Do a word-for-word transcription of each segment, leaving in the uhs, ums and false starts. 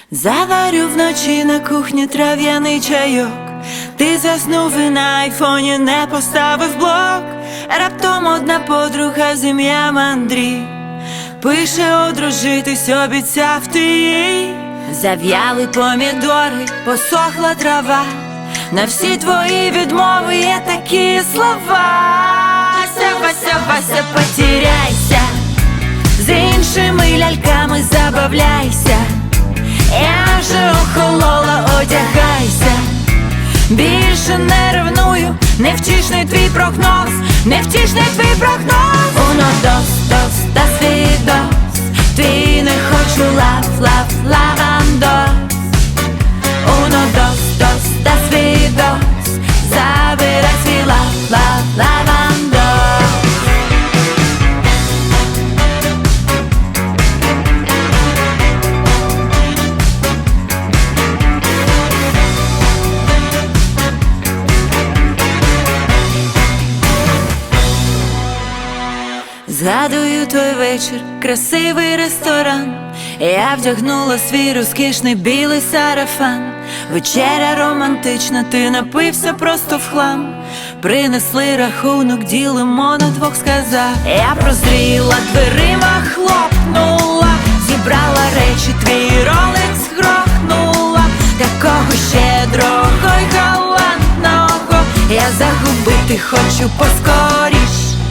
Заварю вночі на кухні трав'яний чайок. Ти заснув і на айфоні не поставив блок. Раптом одна подруга з ім'ям Андрій пише одружитись, обіцяв ти їй. Зав'яли помідори, посохла трава. На всі твої відмови є такі слова: Вася, Вася, Вася, потеряйся, з іншими ляльками забавляйся. Я вже охолола, одягайся. Більше не ревную, невтішний твій прогноз, невтішний твій прогноз. Uno, dos, dos, das wie dos. Твій не хочу лав, лав, лавандос. Uno, dos, dos, das wie dos. Забирай свій лав, лав, лавандос. Згадую той вечір, красивий ресторан. Я вдягнула свій розкішний білий сарафан. Вечеря романтична, ти напився просто в хлам. Принесли рахунок, ділимо на двох, сказав. Я прозріла, дверима хлопнула, зібрала речі, твій ролекс грохнула. Такого щедрого й галантного я загубити хочу поскоріш.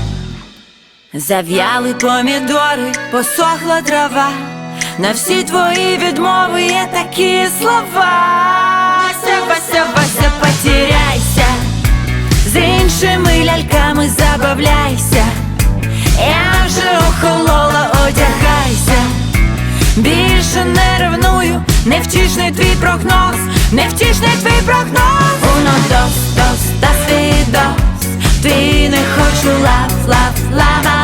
Зав'яли помідори, посохла трава. На всі твої відмови є такі слова: Вася, Вася, Вася, потеряйся, з іншими ляльками забавляйся. Я вже охолола, одягайся. Більше не ревную, невтішний твій прогноз, невтішний твій прогноз. Uno, dos, dos, das wie dos. Твій не хочу лав, лав, лава.